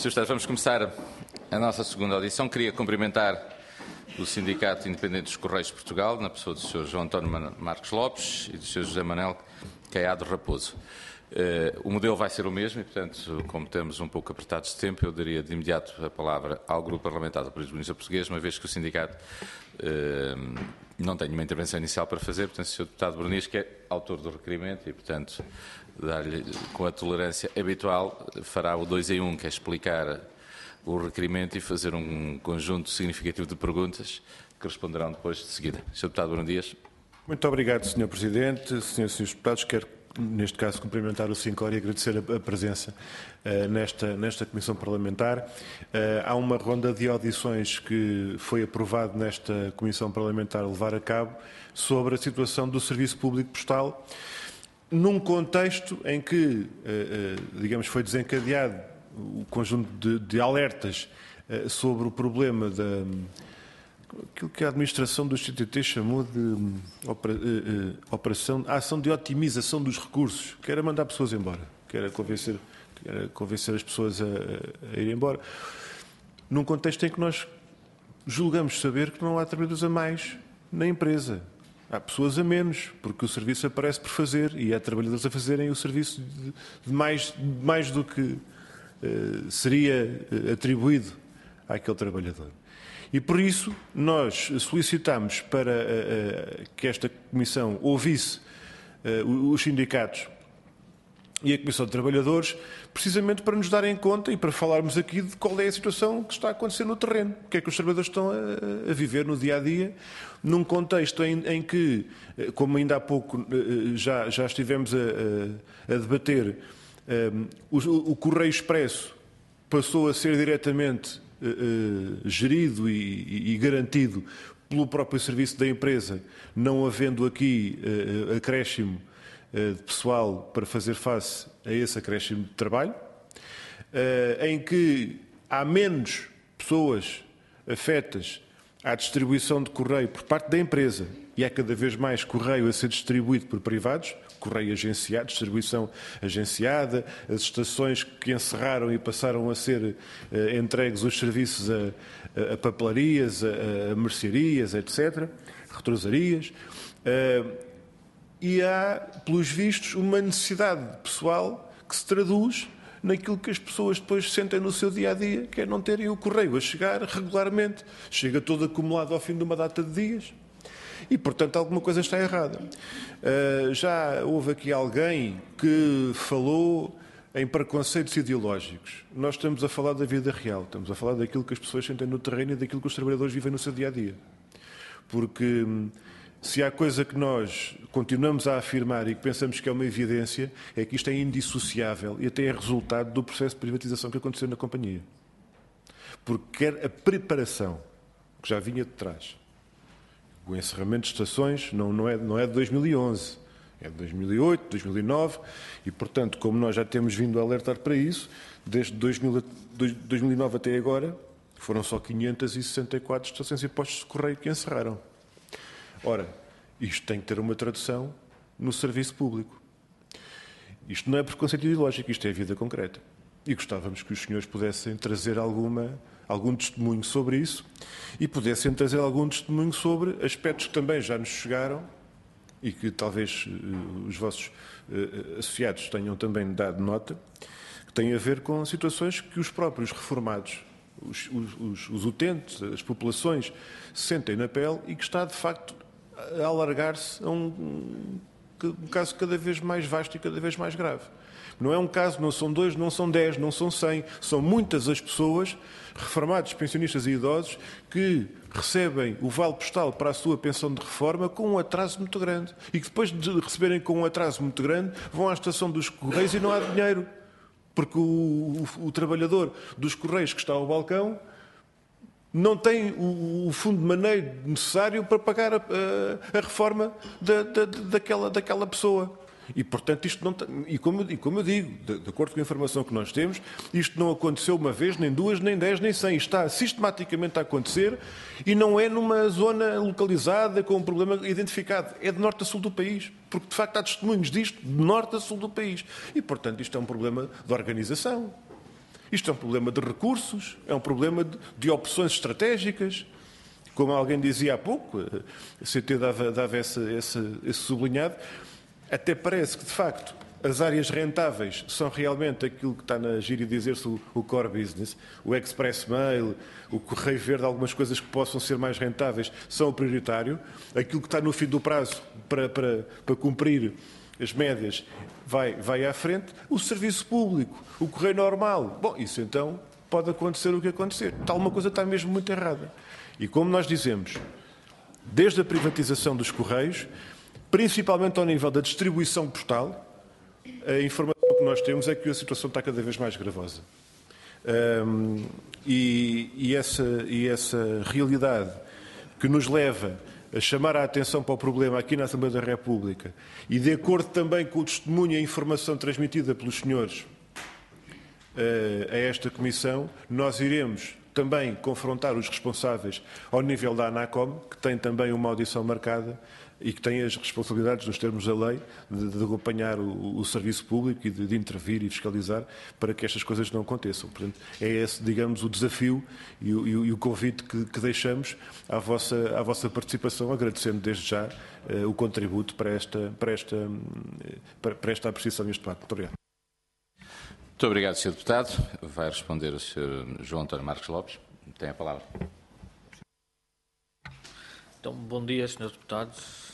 Sr. Deputado, vamos começar a nossa segunda audição. Queria cumprimentar o Sindicato Independente dos Correios de Portugal, na pessoa do Sr. João António Marques Lopes e do Sr. José Manuel Caiado Raposo. O modelo vai ser o mesmo e, portanto, como estamos um pouco apertados de tempo, eu daria de imediato a palavra ao Grupo Parlamentar do Partido Comunista Português, uma vez que o sindicato não tem uma intervenção inicial para fazer. Portanto, o Sr. Deputado Berniz, que é autor do requerimento e, portanto, dar-lhe com a tolerância habitual, fará o 2 em 1, que é explicar o requerimento e fazer um conjunto significativo de perguntas que responderão depois de seguida. Sr. Deputado Bruno-Dias. Muito obrigado, Sr. Presidente. Senhoras e Srs. Deputados, quero, neste caso, cumprimentar o SINCOR e agradecer a presença nesta Comissão Parlamentar. Há uma ronda de audições que foi aprovado nesta Comissão Parlamentar levar a cabo sobre a situação do Serviço Público Postal, num contexto em que, digamos, foi desencadeado o conjunto de alertas sobre o problema aquilo que a administração do CTT chamou de ação de otimização dos recursos, que era mandar pessoas embora, que era convencer as pessoas a ir embora, num contexto em que nós julgamos saber que não há trabalhadores a mais na empresa. Há pessoas a menos, porque o serviço aparece por fazer e há trabalhadores a fazerem o serviço de mais do que seria atribuído àquele trabalhador. E por isso nós solicitamos para que esta Comissão ouvisse os sindicatos e a Comissão de Trabalhadores, precisamente para nos darem conta e para falarmos aqui de qual é a situação que está a acontecer no terreno, o que é que os trabalhadores estão a viver no dia-a-dia, num contexto em que, como ainda há pouco já estivemos a debater, o Correio Expresso passou a ser diretamente gerido e garantido pelo próprio serviço da empresa, não havendo aqui acréscimo de pessoal para fazer face a esse acréscimo de trabalho, em que há menos pessoas afetas à distribuição de correio por parte da empresa e há cada vez mais correio a ser distribuído por privados, correio agenciado, distribuição agenciada, as estações que encerraram e passaram a ser entregues os serviços a papelarias, a mercearias, etc., retrosarias. E há, pelos vistos, uma necessidade pessoal que se traduz naquilo que as pessoas depois sentem no seu dia-a-dia, que é não terem o correio a chegar regularmente. Chega todo acumulado ao fim de uma data de dias e, portanto, alguma coisa está errada. Já houve aqui alguém que falou em preconceitos ideológicos. Nós estamos a falar da vida real, estamos a falar daquilo que as pessoas sentem no terreno e daquilo que os trabalhadores vivem no seu dia-a-dia. Porque se há coisa que nós continuamos a afirmar e que pensamos que é uma evidência, é que isto é indissociável e até é resultado do processo de privatização que aconteceu na companhia. Porque quer a preparação, que já vinha de trás, o encerramento de estações não é de 2011, é de 2008, 2009, e, portanto, como nós já temos vindo a alertar para isso, desde 2009 até agora, foram só 564 estações e postos de correio que encerraram. Ora, isto tem que ter uma tradução no serviço público. Isto não é preconceito ideológico, isto é vida concreta. E gostávamos que os senhores pudessem trazer algum testemunho sobre isso e pudessem trazer algum testemunho sobre aspectos que também já nos chegaram e que talvez os vossos associados tenham também dado nota, que têm a ver com situações que os próprios reformados, os utentes, as populações, sentem na pele e que está, de facto, a alargar-se a um caso cada vez mais vasto e cada vez mais grave. Não é um caso, não são 2, não são 10, não são 100, são muitas as pessoas, reformados, pensionistas e idosos, que recebem o vale postal para a sua pensão de reforma com um atraso muito grande e que depois de receberem com um atraso muito grande vão à estação dos Correios e não há dinheiro, porque o trabalhador dos Correios que está ao balcão não tem o fundo de maneio necessário para pagar a reforma daquela pessoa. E, portanto, isto não e como eu digo, de acordo com a informação que nós temos, isto não aconteceu uma vez, nem 2, nem 10, nem 100. Isto está sistematicamente a acontecer e não é numa zona localizada com um problema identificado. É de norte a sul do país, porque, de facto, há testemunhos disto de norte a sul do país. E, portanto, isto é um problema de organização. Isto é um problema de recursos, é um problema de opções estratégicas. Como alguém dizia há pouco, a CT dava esse sublinhado, até parece que, de facto, as áreas rentáveis são realmente aquilo que está na gíria dizer-se o core business. O Express Mail, o Correio Verde, algumas coisas que possam ser mais rentáveis são o prioritário. Aquilo que está no fim do prazo para cumprir as médias vai à frente. O serviço público, o correio normal. Bom, isso então pode acontecer o que acontecer. Alguma coisa está mesmo muito errada. E como nós dizemos, desde a privatização dos Correios, principalmente ao nível da distribuição postal, a informação que nós temos é que a situação está cada vez mais gravosa. E essa realidade que nos leva a chamar a atenção para o problema aqui na Assembleia da República e de acordo também com o testemunho e a informação transmitida pelos senhores a esta Comissão, nós iremos também confrontar os responsáveis ao nível da ANACOM, que tem também uma audição marcada e que tem as responsabilidades, nos termos da lei, de acompanhar o serviço público e de intervir e fiscalizar para que estas coisas não aconteçam. Portanto, é esse, digamos, o desafio e o convite que deixamos à vossa participação, agradecendo desde já o contributo para esta apreciação deste debate. Muito obrigado. Muito obrigado, Sr. Deputado. Vai responder o Sr. João António Marques Lopes. Tem a palavra. Então, bom dia, Sr. Deputado.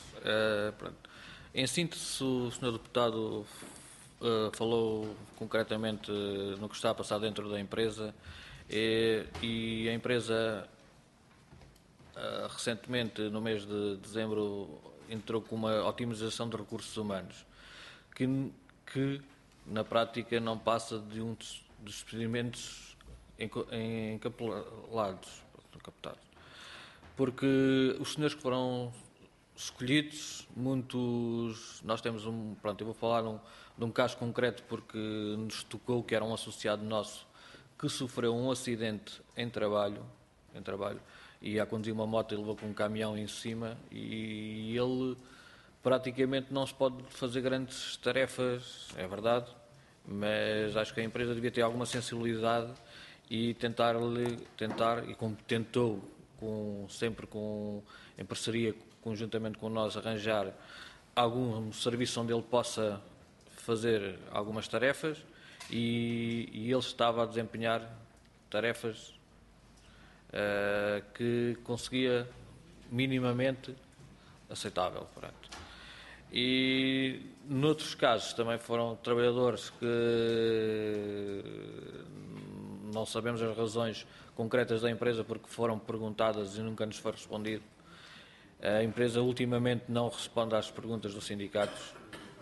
Em síntese, o Sr. Deputado falou concretamente no que está a passar dentro da empresa e a empresa recentemente, no mês de dezembro, entrou com uma otimização de recursos humanos que na prática não passa de um dos despedimentos encapelados, porque os senhores que foram escolhidos, muitos, nós temos eu vou falar de um caso concreto porque nos tocou, que era um associado nosso que sofreu um acidente em trabalho e a conduzir uma moto e levou com um caminhão em cima e ele praticamente não se pode fazer grandes tarefas, é verdade, mas acho que a empresa devia ter alguma sensibilidade e tentar e como tentou, sempre em parceria, conjuntamente com nós, arranjar algum serviço onde ele possa fazer algumas tarefas e ele estava a desempenhar tarefas que conseguia minimamente aceitável. Pronto. E noutros casos também foram trabalhadores que não sabemos as razões concretas da empresa porque foram perguntadas e nunca nos foi respondido. A empresa ultimamente não responde às perguntas dos sindicatos,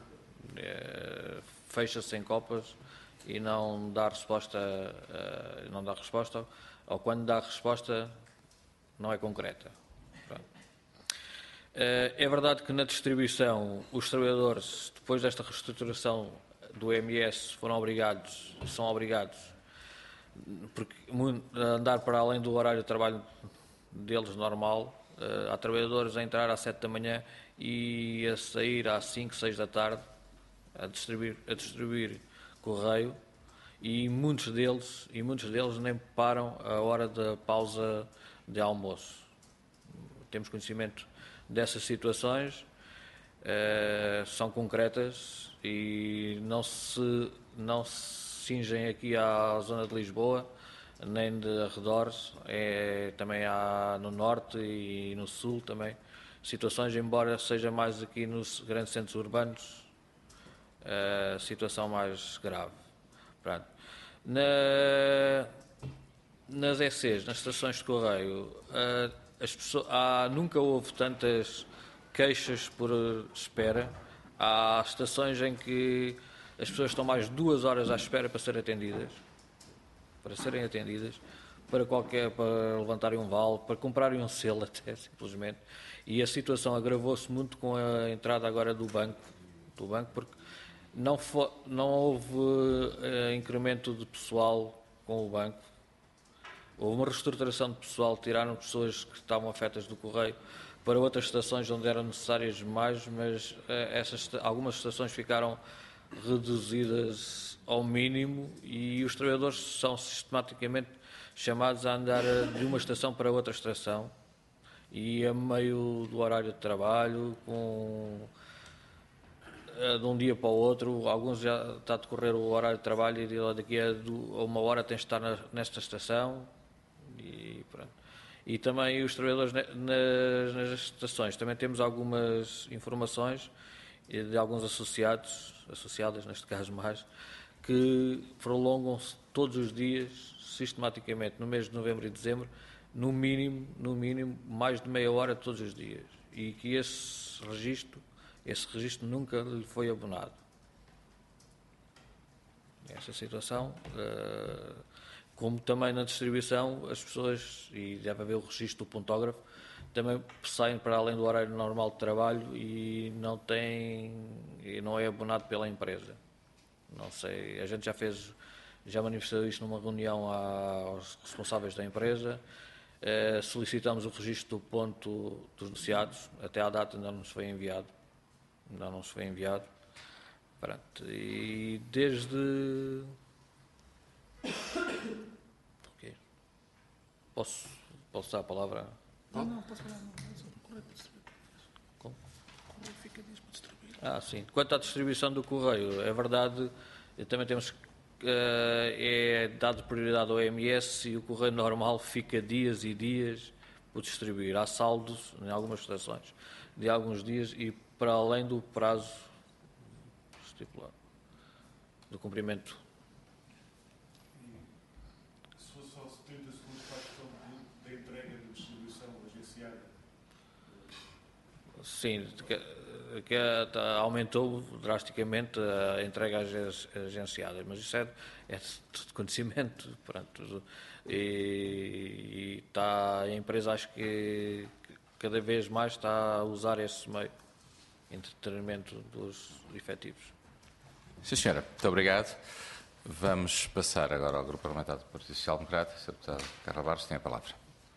fecha-se em copas e não dá resposta, ou quando dá resposta não é concreta. É verdade que na distribuição os trabalhadores, depois desta reestruturação do MS, são obrigados porque a andar para além do horário de trabalho deles normal. Há trabalhadores a entrar às 7 da manhã e a sair às 5, 6 da tarde a distribuir correio e muitos deles nem param a hora da pausa de almoço. Temos conhecimento dessas situações, são concretas e não se cingem aqui à zona de Lisboa, nem de arredores, também há no norte e no sul também situações, embora seja mais aqui nos grandes centros urbanos, situação mais grave. Pronto. Nas ECs, nas estações de correio, nunca houve tantas queixas por espera. Há estações em que as pessoas estão mais de 2 horas à espera para serem atendidas, para levantarem um vale, para comprarem um selo até, simplesmente. E a situação agravou-se muito com a entrada agora do banco porque não houve incremento de pessoal com o banco. Houve uma reestruturação de pessoal, tiraram pessoas que estavam afetas do correio para outras estações onde eram necessárias mais, mas algumas estações ficaram reduzidas ao mínimo e os trabalhadores são sistematicamente chamados a andar de uma estação para outra estação e a meio do horário de trabalho, de um dia para o outro. Alguns já está a decorrer o horário de trabalho e daqui a uma hora tens de estar nesta estação e pronto. E também os trabalhadores nas estações, também temos algumas informações de alguns associadas neste caso mais, que prolongam-se todos os dias, sistematicamente, no mês de novembro e dezembro, no mínimo, mais de meia hora todos os dias. E que esse registro nunca lhe foi abonado. Essa situação, como também na distribuição, as pessoas, e deve haver o registro do pontógrafo, também saem para além do horário normal de trabalho e não é abonado pela empresa. Não sei, a gente já manifestou isto numa reunião aos responsáveis da empresa, solicitamos o registro do ponto dos negociados, até à data ainda não nos foi enviado. Pronto, e desde... Okay. Posso dar a palavra? Não, posso falar, não. Correio para distribuir. Como? Correio fica dias para distribuir. Sim. Quanto à distribuição do correio, é verdade, também temos é dado prioridade ao EMS e o correio normal fica dias e dias por distribuir. Há saldos em algumas estações de alguns dias e para além do prazo estipulado do cumprimento. Se fosse só 30 segundos para a questão da entrega de distribuição agenciada? Sim, aumentou drasticamente a entrega agenciada, mas isso é de conhecimento. Pronto, e a empresa, acho que cada vez mais está a usar esse meio em detrimento dos efetivos. Sim, senhora. Muito obrigado. Vamos passar agora ao Grupo Parlamentar do Partido Social Democrata. Sr. Deputado Carla Barros tem a palavra.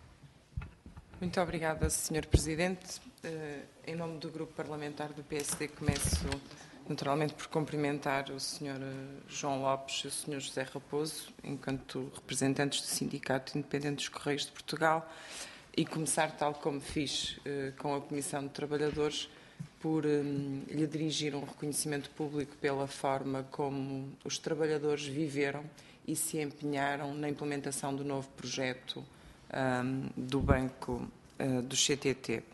Muito obrigada, Sr. Presidente. Em nome do Grupo Parlamentar do PSD, começo naturalmente por cumprimentar o Sr. João Lopes e o Sr. José Raposo, enquanto representantes do Sindicato Independente dos Correios de Portugal, e começar, tal como fiz com a Comissão de Trabalhadores, por lhe dirigir um reconhecimento público pela forma como os trabalhadores viveram e se empenharam na implementação do novo projeto do Banco do CTT.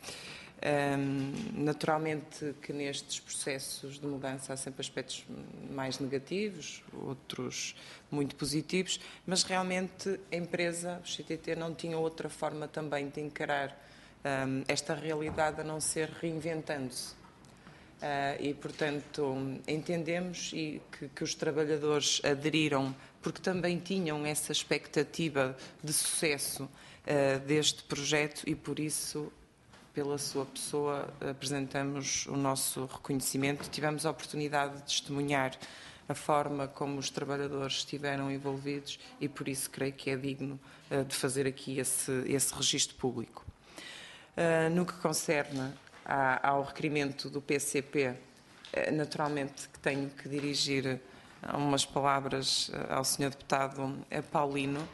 Naturalmente que nestes processos de mudança há sempre aspectos mais negativos, outros muito positivos, mas realmente a empresa, o CTT, não tinha outra forma também de encarar esta realidade a não ser reinventando-se. E, portanto, entendemos que os trabalhadores aderiram porque também tinham essa expectativa de sucesso deste projeto e, por isso, pela sua pessoa, apresentamos o nosso reconhecimento. Tivemos a oportunidade de testemunhar a forma como os trabalhadores estiveram envolvidos e, por isso, creio que é digno de fazer aqui esse registro público. No que concerne ao requerimento do PCP, naturalmente que tenho que dirigir umas palavras ao Sr. Deputado Paulino,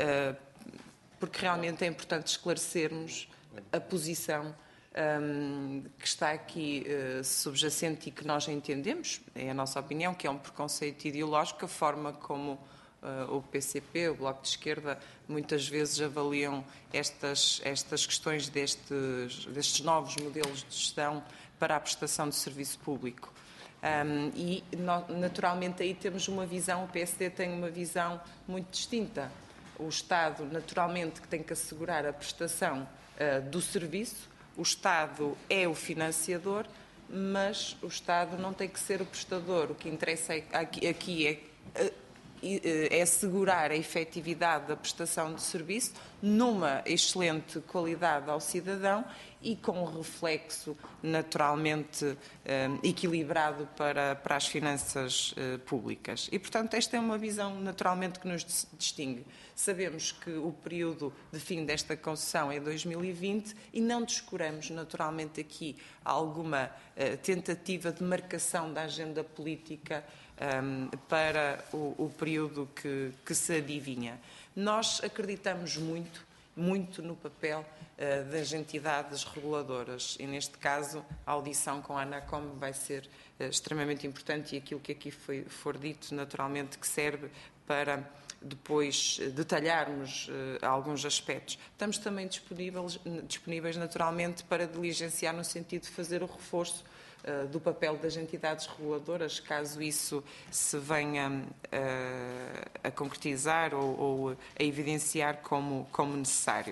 porque realmente é importante esclarecermos a posição que está aqui subjacente e que nós entendemos, é a nossa opinião, que é um preconceito ideológico, a forma como o PCP, o Bloco de Esquerda, muitas vezes avaliam estas questões destes novos modelos de gestão para a prestação de serviço público. E, naturalmente, aí temos uma visão, o PSD tem uma visão muito distinta. O Estado, naturalmente, que tem que assegurar a prestação do serviço, o Estado é o financiador, mas o Estado não tem que ser o prestador. O que interessa aqui é é assegurar a efetividade da prestação de serviço numa excelente qualidade ao cidadão e com um reflexo naturalmente equilibrado para as finanças públicas. E, portanto, esta é uma visão naturalmente que nos distingue. Sabemos que o período de fim desta concessão é 2020 e não descuramos naturalmente aqui alguma tentativa de marcação da agenda política para o período que se adivinha. Nós acreditamos muito no papel das entidades reguladoras e, neste caso, a audição com a ANACOM vai ser extremamente importante e aquilo que aqui for dito, naturalmente, que serve para depois detalharmos alguns aspectos. Estamos também disponíveis, naturalmente, para diligenciar no sentido de fazer o reforço do papel das entidades reguladoras, caso isso se venha a concretizar ou a evidenciar como necessário.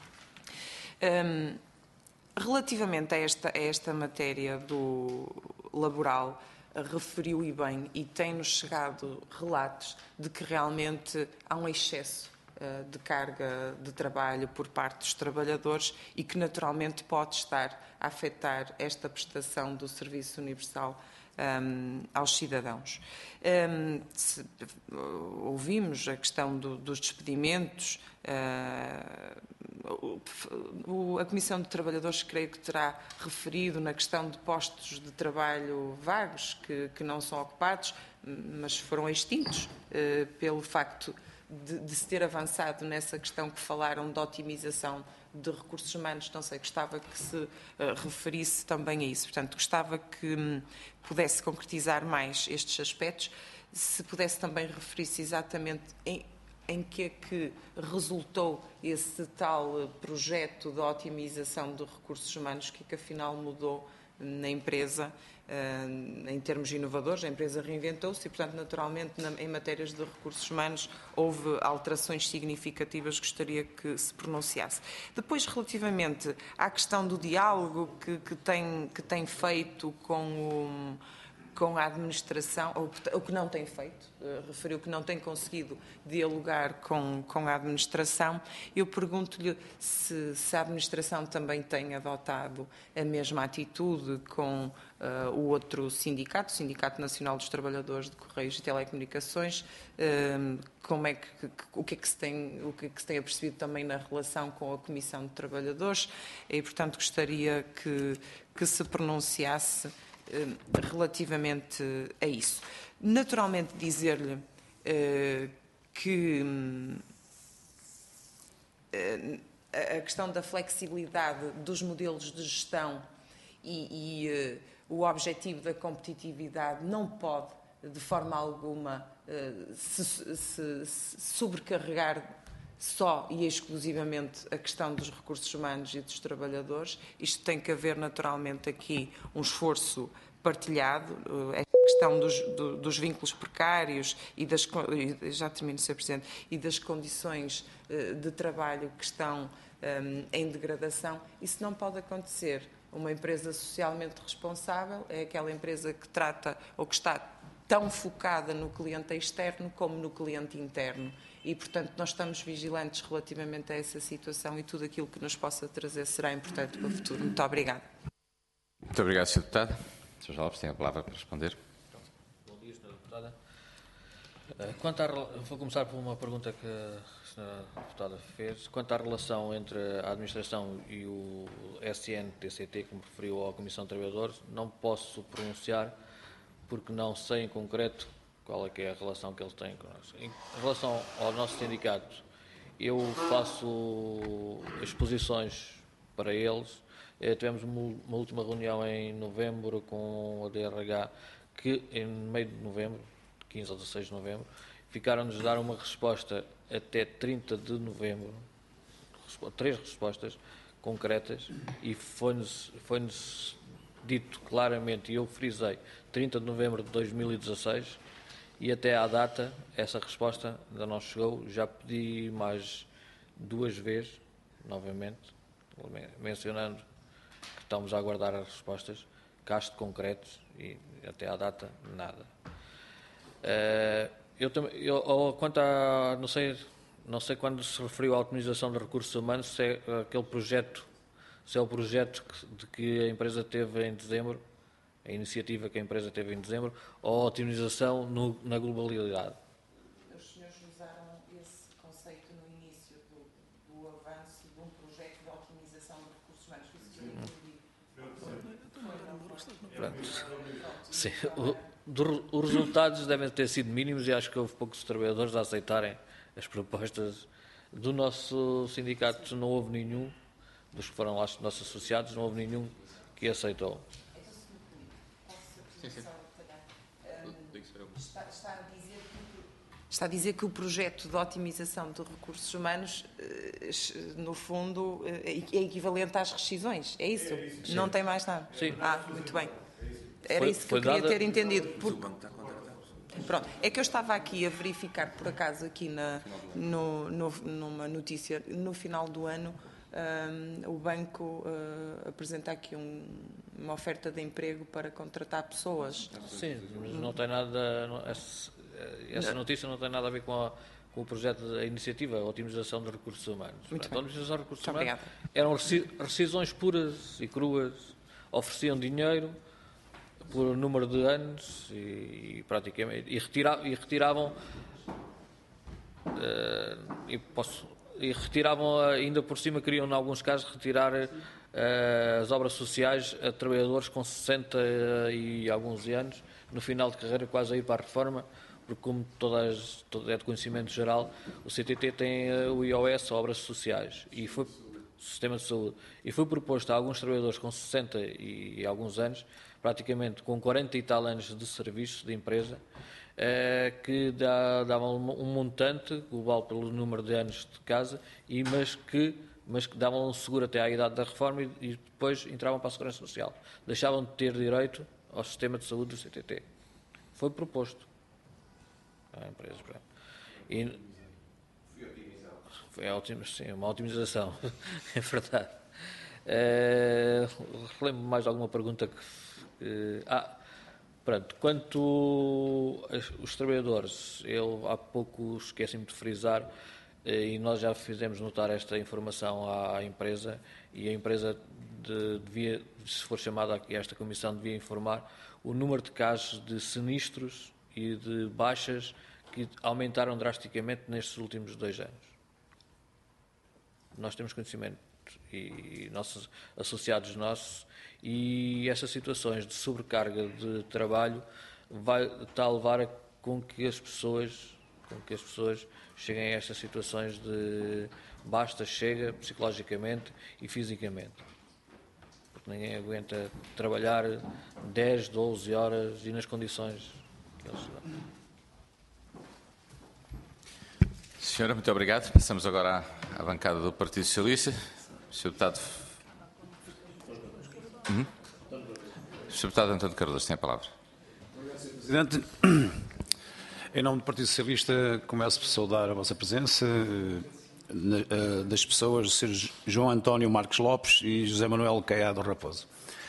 Relativamente a esta matéria do laboral, referiu e bem, e tem-nos chegado relatos de que realmente há um excesso de carga de trabalho por parte dos trabalhadores e que naturalmente pode estar a afetar esta prestação do Serviço Universal aos cidadãos. Ouvimos a questão dos despedimentos, a Comissão de Trabalhadores creio que terá referido na questão de postos de trabalho vagos que não são ocupados, mas foram extintos pelo facto de se ter avançado nessa questão que falaram de otimização de recursos humanos. Não sei, gostava que se referisse também a isso. Portanto, gostava que pudesse concretizar mais estes aspectos, se pudesse também referir-se exatamente em que é que resultou esse tal projeto de otimização de recursos humanos, que afinal mudou na empresa, em termos inovadores. A empresa reinventou-se e, portanto, naturalmente, em matérias de recursos humanos, houve alterações significativas. Gostaria que se pronunciasse. Depois, relativamente à questão do diálogo que tem feito com a administração, ou que não tem feito, referiu que não tem conseguido dialogar com a administração. Eu pergunto-lhe se a administração também tem adotado a mesma atitude com o outro sindicato, o Sindicato Nacional dos Trabalhadores de Correios e Telecomunicações, o que é que se tem apercebido também na relação com a Comissão de Trabalhadores, e, portanto, gostaria que se pronunciasse relativamente a isso. Naturalmente, dizer-lhe que a questão da flexibilidade dos modelos de gestão e o objetivo da competitividade não pode, de forma alguma, se sobrecarregar só e exclusivamente a questão dos recursos humanos e dos trabalhadores. Isto tem que haver naturalmente aqui um esforço partilhado, a questão dos vínculos precários e já termino, Sr. Presidente, e das condições de trabalho que estão em degradação. Isso não pode acontecer. Uma empresa socialmente responsável é aquela empresa que trata ou que está tão focada no cliente externo como no cliente interno. E, portanto, nós estamos vigilantes relativamente a essa situação e tudo aquilo que nos possa trazer será importante para o futuro. Muito obrigada. Muito obrigado, Sr. Deputado. Sr. Lopes tem a palavra para responder. Bom dia, Sra. Deputada. Vou começar por uma pergunta que a Sra. Deputada fez. Quanto à relação entre a administração e o SNTCT, como referiu à Comissão de Trabalhadores, não posso pronunciar porque não sei em concreto qual é que é a relação que eles têm connosco. Em relação ao nosso sindicato, eu faço exposições para eles. Tivemos uma última reunião em novembro com a DRH, que em meio de novembro, 15 ou 16 de novembro, ficaram-nos a dar uma resposta até 30 de novembro, 3 respostas concretas, e foi-nos dito claramente, e eu frisei, 30 de novembro de 2016, e até à data essa resposta ainda não chegou. Já pedi mais 2 vezes, novamente, mencionando que estamos a aguardar as respostas, casos concretos, e até à data nada. Quanto a, não sei quando se referiu à otimização de recursos humanos, se é aquele projeto, se é o projeto de que a empresa teve em dezembro, a iniciativa que a empresa teve em dezembro, ou a otimização na globalidade. Os senhores usaram esse conceito no início do avanço de um projeto de otimização de recursos humanos. Isso que eu entendi. Sim, os resultados devem ter sido mínimos e acho que houve poucos trabalhadores a aceitarem as propostas do nosso sindicato. Não houve nenhum, dos que foram lá os nossos associados, não houve nenhum que aceitou. Está a dizer que o projeto de otimização de recursos humanos, no fundo, é equivalente às rescisões, é isso? Não tem mais nada? Sim. Muito bem. Era isso que eu queria ter entendido. Pronto, é que eu estava aqui a verificar, por acaso, aqui numa notícia, no final do ano, o banco apresenta aqui uma oferta de emprego para contratar pessoas. Sim, mas não tem nada, essa notícia não tem nada a ver com o projeto da iniciativa, a otimização de recursos humanos. Muito a otimização de recursos humanos eram rescisões puras e cruas, ofereciam dinheiro por número de anos e praticamente e retiravam e retiravam ainda por cima, queriam em alguns casos retirar as obras sociais a trabalhadores com 60 e alguns anos no final de carreira, quase a ir para a reforma, porque como é de conhecimento geral, o CTT tem o IOS, obras sociais, e foi sistema de saúde, e foi proposto a alguns trabalhadores com 60 e alguns anos, praticamente com 40 e tal anos de serviço de empresa, que davam um montante global pelo número de anos de casa, mas que davam um seguro até à idade da reforma e depois entravam para a Segurança Social. Deixavam de ter direito ao sistema de saúde do CTT. Foi proposto à empresa. E foi sim, uma otimização, é verdade. Relembro mais alguma pergunta pronto, quanto os trabalhadores, eu há pouco esqueci-me de frisar, e nós já fizemos notar esta informação à empresa, e a empresa devia, se for chamada aqui a esta comissão, devia informar o número de casos de sinistros e de baixas que aumentaram drasticamente nestes últimos 2 anos. Nós temos conhecimento, e nossos associados nossos, e essas situações de sobrecarga de trabalho está a levar com que as pessoas cheguem a estas situações de basta, chega, psicologicamente e fisicamente. Porque ninguém aguenta trabalhar 10, 12 horas e nas condições que eles dão. Senhora, muito obrigado. Passamos agora à bancada do Partido Socialista. Sr. Deputado... Sr. Deputado António Cardoso, tem a palavra. Sr. Presidente, em nome do Partido Socialista, começo por saudar a vossa presença, das pessoas, do Sr. João António Marcos Lopes e José Manuel Caiado Raposo.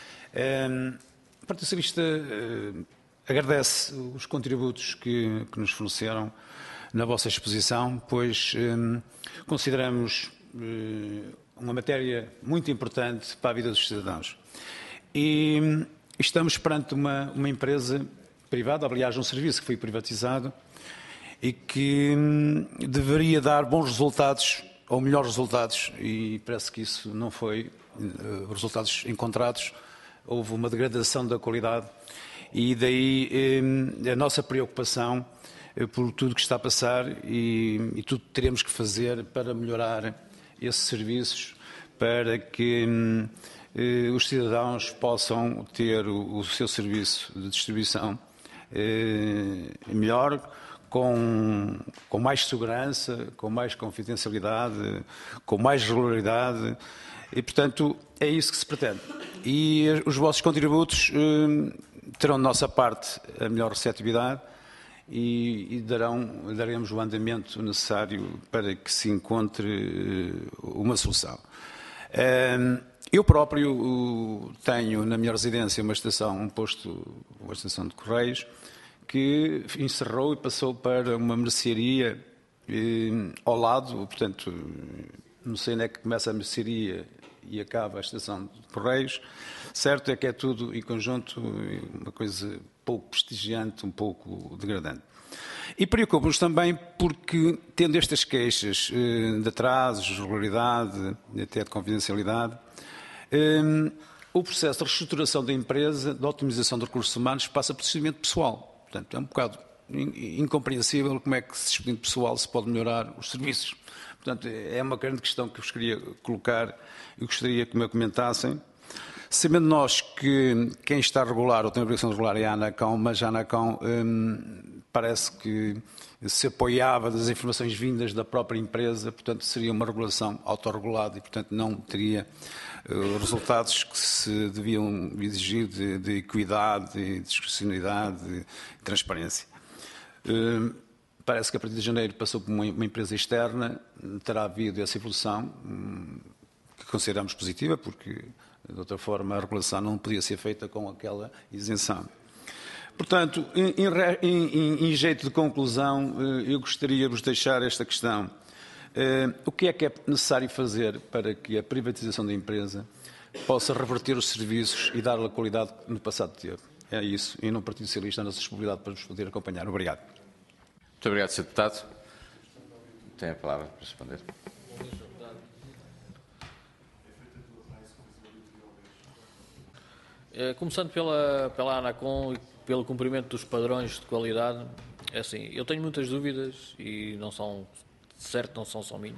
O Partido Socialista agradece os contributos que nos forneceram na vossa exposição, pois consideramos uma matéria muito importante para a vida dos cidadãos. E estamos perante uma empresa privada, aliás, um serviço que foi privatizado e que deveria dar bons resultados, ou melhores resultados, e parece que isso não foi os resultados encontrados. Houve uma degradação da qualidade e daí a nossa preocupação por tudo que está a passar e tudo que teremos que fazer para melhorar esses serviços, para que os cidadãos possam ter o seu serviço de distribuição melhor, com mais segurança, com mais confidencialidade, com mais regularidade e, portanto, é isso que se pretende. E os vossos contributos terão de nossa parte a melhor receptividade e daremos o andamento necessário para que se encontre uma solução. Eu próprio tenho na minha residência uma estação de Correios, que encerrou e passou para uma mercearia ao lado, portanto, não sei onde é que começa a mercearia e acaba a estação de Correios. Certo é que é tudo em conjunto uma coisa pouco prestigiante, um pouco degradante. E preocupa-nos também porque, tendo estas queixas de atrasos, de irregularidade, até de confidencialidade, o processo de reestruturação da empresa, de otimização de recursos humanos, passa por procedimento pessoal. Portanto, é um bocado incompreensível como é que, se expedindo pessoal, se pode melhorar os serviços. Portanto, é uma grande questão que eu vos queria colocar e gostaria que me comentassem. Sabendo nós que quem está a regular ou tem a obrigação de regular é a ANACOM, mas a ANACOM parece que se apoiava das informações vindas da própria empresa, portanto seria uma regulação autorregulada e, portanto, não teria resultados que se deviam exigir de equidade, de discrecionalidade, de transparência. Parece que a partir de janeiro passou por uma empresa externa, terá havido essa evolução que consideramos positiva, porque de outra forma a regulação não podia ser feita com aquela isenção. Portanto, em jeito de conclusão, eu gostaria de vos deixar esta questão. O que é necessário fazer para que a privatização da empresa possa reverter os serviços e dar-lhe a qualidade que no passado teve? É isso. E no Partido Socialista a nossa disponibilidade para nos poder acompanhar. Obrigado. Muito obrigado, Sr. Deputado. Tem a palavra para responder. Começando pela ANACOM e pelo cumprimento dos padrões de qualidade, é assim, eu tenho muitas dúvidas e não são, certo, não são só minhas,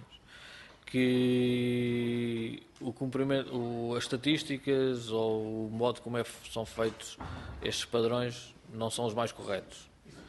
que o cumprimento, as estatísticas ou o modo como são feitos estes padrões não são os mais corretos.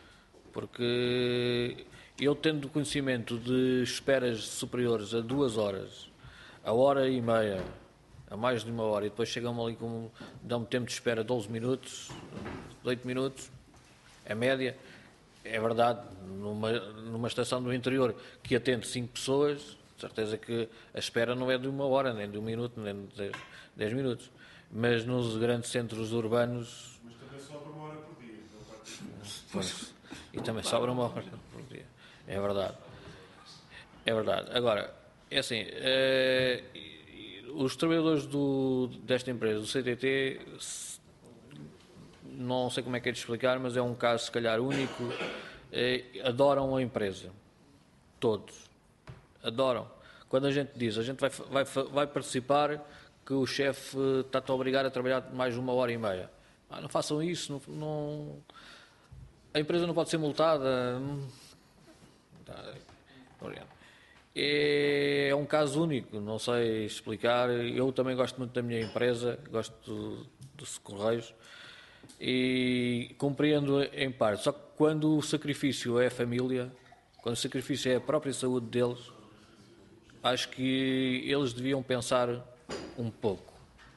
Porque eu tendo conhecimento de esperas superiores a 2 horas, a hora e meia, a mais de 1 hora, e depois chegam-me ali com dão-me tempo de espera 12 minutos, 8 minutos, é média. É verdade, numa estação do interior que atende 5 pessoas, de certeza que a espera não é de 1 hora, nem de 1 minuto, nem de 10 minutos. Mas nos grandes centros urbanos... Mas também sobra 1 hora por dia. Pois, e também sobra 1 hora por dia. É verdade. É verdade. Agora, é assim... os trabalhadores desta empresa, do CTT, não sei como é que é de explicar, mas é um caso se calhar único, adoram a empresa. Todos. Adoram. Quando a gente diz, a gente vai participar, que o chefe está-te a obrigar a trabalhar mais de 1 hora e meia. Não façam isso, a empresa não pode ser multada. Obrigado. É um caso único, não sei explicar. Eu também gosto muito da minha empresa, gosto dos Correios e compreendo em parte. Só que quando o sacrifício é a família, quando o sacrifício é a própria saúde deles, acho que eles deviam pensar um pouco.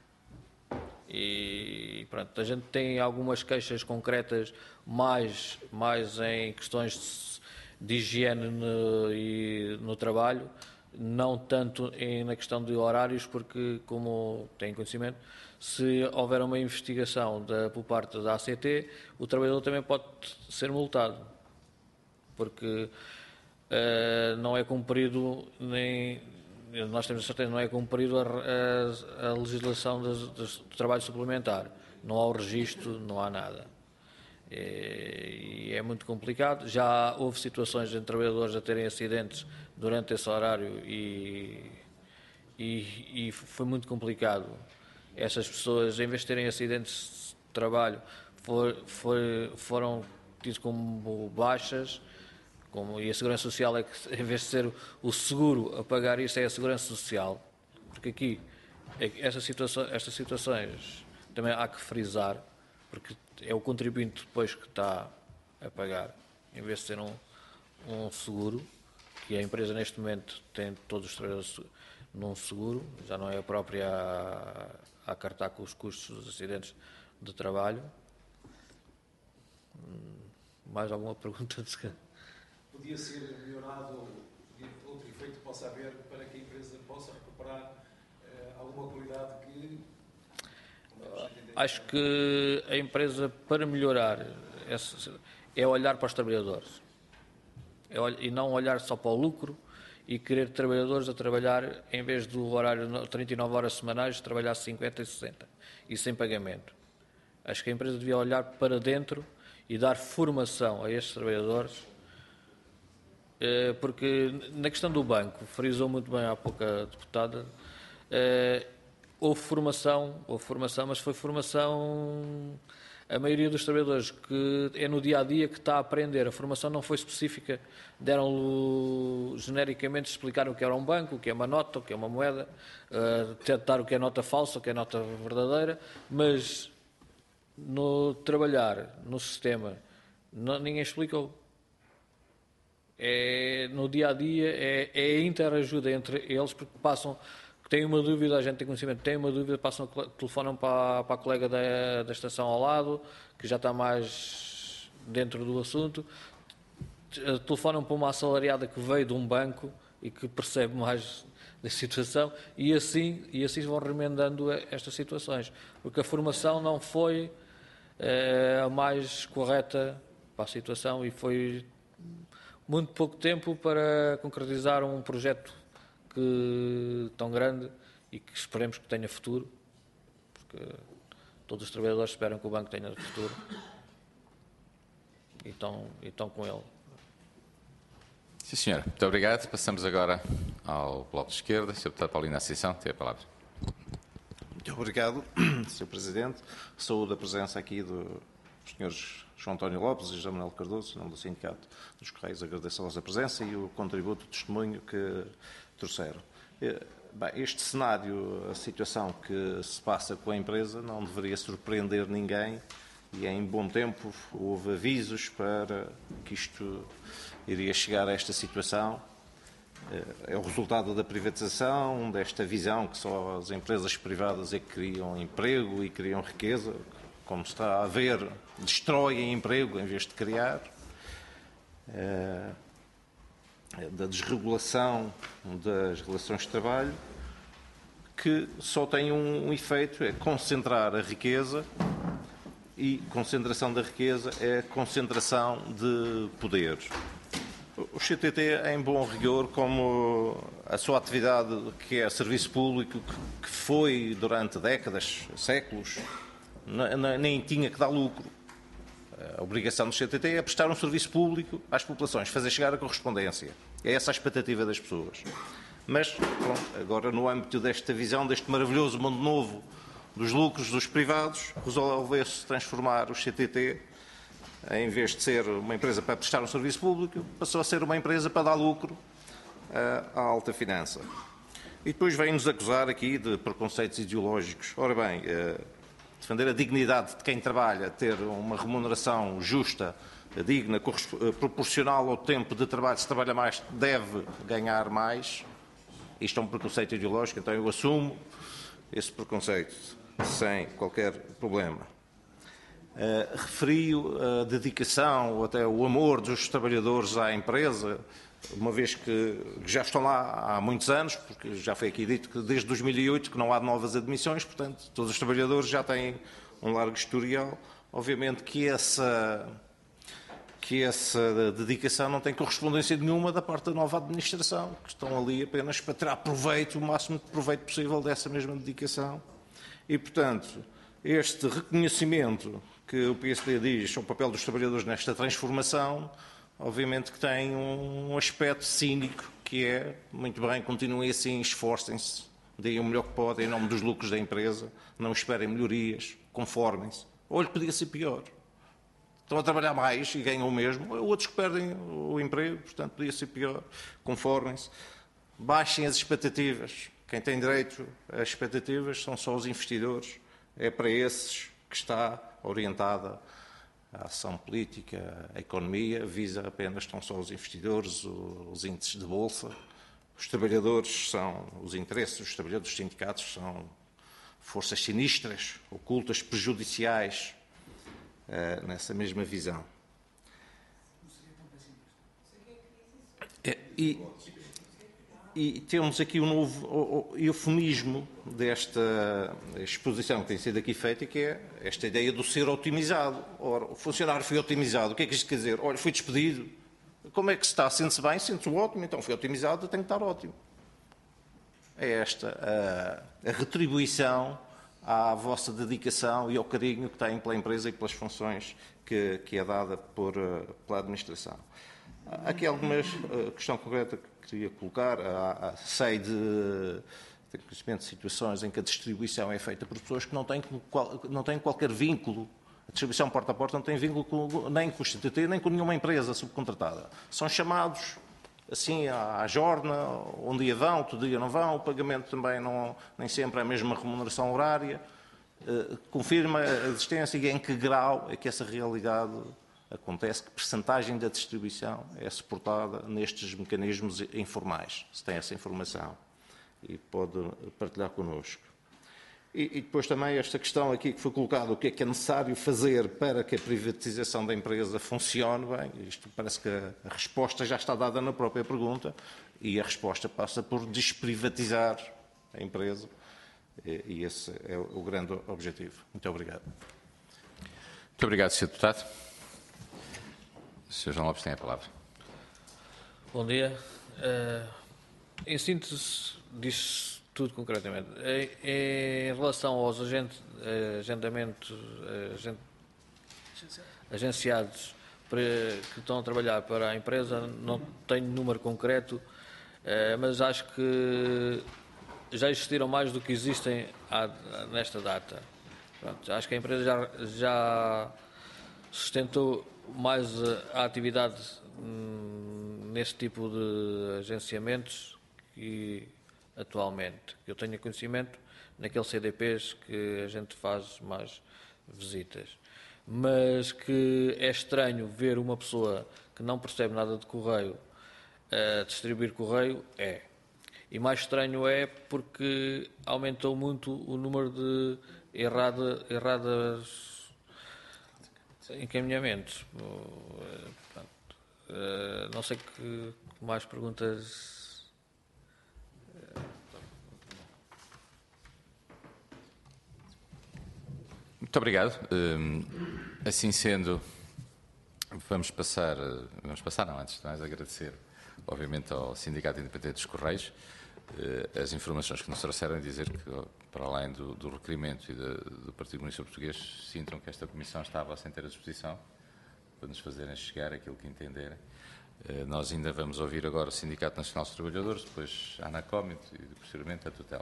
E pronto, a gente tem algumas queixas concretas mais em questões de higiene no trabalho, não tanto na questão de horários, porque, como têm conhecimento, se houver uma investigação por parte da ACT, o trabalhador também pode ser multado, porque não é cumprido, nós temos a certeza, não é cumprido a legislação do trabalho suplementar. Não há o registro, não há nada. E é muito complicado. Já houve situações de trabalhadores a terem acidentes durante esse horário e foi muito complicado. Essas pessoas, em vez de terem acidentes de trabalho, foram tidos como baixas, e a Segurança Social é que, em vez de ser o seguro a pagar isso, é a Segurança Social. Porque aqui, estas situações também há que frisar, porque é o contribuinte depois que está a pagar, em vez de ser um seguro, que a empresa neste momento tem todos os trabalhadores num seguro, já não é a própria a cartar com os custos dos acidentes de trabalho. Mais alguma pergunta? Podia ser melhorado, outro efeito possa haver para que a empresa possa recuperar alguma qualidade que... Acho que a empresa, para melhorar é olhar para os trabalhadores. E não olhar só para o lucro e querer trabalhadores a trabalhar, em vez do horário 39 horas semanais, trabalhar 50 e 60 e sem pagamento. Acho que a empresa devia olhar para dentro e dar formação a estes trabalhadores, porque na questão do banco, frisou muito bem há pouco a deputada, houve formação, mas foi formação. A maioria dos trabalhadores que é no dia-a-dia que está a aprender. A formação não foi específica. Deram-lhe genericamente, explicaram o que era um banco, o que é uma nota, o que é uma moeda, tentar o que é nota falsa, o que é nota verdadeira, mas no trabalhar, no sistema, ninguém explicou. No dia-a-dia, é a interajuda entre eles, porque passam... Tem uma dúvida, a gente tem conhecimento, tem uma dúvida, telefonam para a colega da estação ao lado, que já está mais dentro do assunto, telefonam para uma assalariada que veio de um banco e que percebe mais da situação, e assim vão remendando estas situações, porque a formação não foi a mais correta para a situação e foi muito pouco tempo para concretizar um projeto tão grande e que esperemos que tenha futuro, porque todos os trabalhadores esperam que o banco tenha futuro e estão com ele. Sim, senhor. Muito obrigado. Passamos agora ao Bloco de Esquerda. Sr. Deputado Paulino Ascensão, tem a palavra. Muito obrigado, Sr. Presidente. Saúdo a presença aqui dos senhores João António Lopes e José Manuel Cardoso, em nome do Sindicato dos Correios. Agradeço a vossa presença e o contributo, o testemunho que trouxeram. Bem, este cenário, a situação que se passa com a empresa, não deveria surpreender ninguém e em bom tempo houve avisos para que isto iria chegar a esta situação. É o resultado da privatização, desta visão que só as empresas privadas é que criam emprego e criam riqueza, como se está a ver, destroem emprego em vez de criar. Da desregulação das relações de trabalho, que só tem um efeito, é concentrar a riqueza, e concentração da riqueza é concentração de poder. O CTT, em bom rigor, como a sua atividade, que é serviço público, que foi durante décadas, séculos, nem tinha que dar lucro. A obrigação do CTT é prestar um serviço público às populações, fazer chegar a correspondência. É essa a expectativa das pessoas. Mas, pronto, agora no âmbito desta visão, deste maravilhoso mundo novo dos lucros dos privados, resolveu-se transformar o CTT, em vez de ser uma empresa para prestar um serviço público, passou a ser uma empresa para dar lucro à alta finança. E depois vem-nos acusar aqui de preconceitos ideológicos. Ora bem, defender a dignidade de quem trabalha, ter uma remuneração justa, digna, proporcional ao tempo de trabalho. Se trabalha mais, deve ganhar mais. Isto é um preconceito ideológico, então eu assumo esse preconceito sem qualquer problema. Referi a dedicação ou até o amor dos trabalhadores à empresa, uma vez que já estão lá há muitos anos, porque já foi aqui dito que desde 2008 que não há novas admissões, portanto todos os trabalhadores já têm um largo historial. Obviamente que essa dedicação não tem correspondência nenhuma da parte da nova administração, que estão ali apenas para tirar proveito, o máximo de proveito possível dessa mesma dedicação. E, portanto, este reconhecimento que o PSD diz ao papel dos trabalhadores nesta transformação, obviamente que tem um aspecto cínico, que é, muito bem, continuem assim, esforcem-se, deem o melhor que podem em nome dos lucros da empresa, não esperem melhorias, conformem-se. Ou lhe podia ser pior. Estão a trabalhar mais e ganham o mesmo, outros que perdem o emprego, portanto, podia ser pior, conformem-se. Baixem as expectativas. Quem tem direito às expectativas são só os investidores. É para esses que está orientada a ação política, a economia, visa apenas, estão só os investidores, os índices de bolsa. Os trabalhadores são, os interesses dos trabalhadores, dos sindicatos, são forças sinistras, ocultas, prejudiciais, nessa mesma visão. E temos aqui um novo eufemismo desta exposição que tem sido aqui feita, que é esta ideia do ser otimizado. Ora, o funcionário foi otimizado. O que é que isto quer dizer? Olha, foi despedido. Como é que se está? Sente-se bem? Sente-se ótimo? Então foi otimizado, tem que estar ótimo. É esta a retribuição à vossa dedicação e ao carinho que têm pela empresa e pelas funções que é dada pela administração. Há aqui alguma questão concreta que queria colocar. Sei de conhecimento de situações em que a distribuição é feita por pessoas que não têm qualquer vínculo. A distribuição porta a porta não tem vínculo nem com o CTT, nem com nenhuma empresa subcontratada. São chamados assim à jorna, um dia vão, outro dia não vão, o pagamento também nem sempre é a mesma remuneração horária. Confirma a existência e em que grau é que essa realidade acontece, que percentagem da distribuição é suportada nestes mecanismos informais, se tem essa informação e pode partilhar connosco. E depois também esta questão aqui que foi colocada, o que é necessário fazer para que a privatização da empresa funcione bem. Isto parece que a resposta já está dada na própria pergunta e a resposta passa por desprivatizar a empresa e esse é o grande objetivo. Muito obrigado. Muito obrigado, Sr. Deputado. O Sr. João Lopes tem a palavra. Bom dia. Em síntese, diz tudo concretamente. Em relação aos agenciados que estão a trabalhar para a empresa, não tenho número concreto, mas acho que já existiram mais do que existem nesta data. Pronto, acho que a empresa já sustentou mais a atividade nesse tipo de agenciamentos que atualmente. Eu tenho conhecimento naqueles CDPs que a gente faz mais visitas. Mas que é estranho ver uma pessoa que não percebe nada de correio distribuir correio, é. E mais estranho é porque aumentou muito o número de erradas encaminhamentos. Não sei que mais perguntas. Muito obrigado. Assim sendo, vamos passar não, antes de mais agradecer, obviamente, ao Sindicato Independente dos Correios as informações que nos trouxeram e dizer que, para além do requerimento e do Partido Comunista Português, sintam que esta Comissão está à vossa inteira disposição para nos fazerem chegar aquilo que entenderem. Nós ainda vamos ouvir agora o Sindicato Nacional dos Trabalhadores, depois a ANACOM e, posteriormente, a tutela.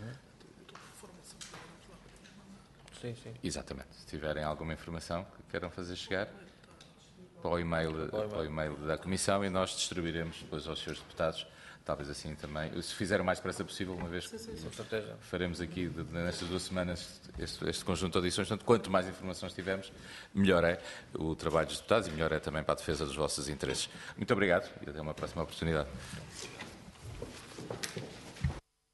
Sim, sim. Exatamente. Se tiverem alguma informação que queiram fazer chegar, para o e-mail da Comissão, e nós distribuiremos depois aos seus deputados, talvez assim também, se fizer o mais depressa possível, uma vez que faremos aqui, nestas 2 semanas, este conjunto de audições. Portanto, quanto mais informações tivermos, melhor é o trabalho dos deputados e melhor é também para a defesa dos vossos interesses. Muito obrigado e até uma próxima oportunidade.